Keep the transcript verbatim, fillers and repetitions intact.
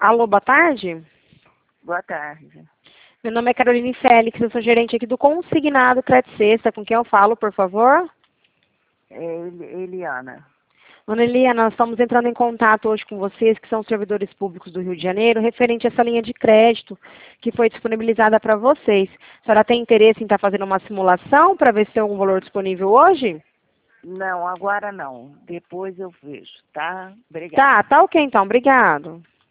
Alô, boa tarde. Boa tarde. Meu nome é Caroline Félix, eu sou gerente aqui do Consignado Crédito Sexta. Com quem eu falo, por favor? É Eli- Eliana. Dona Eliana, nós estamos entrando em contato hoje com vocês, que são servidores públicos do Rio de Janeiro, referente a essa linha de crédito que foi disponibilizada para vocês. A senhora tem interesse em estar fazendo uma simulação para ver se tem algum valor disponível hoje? Não, agora não. Depois eu vejo, tá? Obrigada. Tá, tá ok então, obrigado.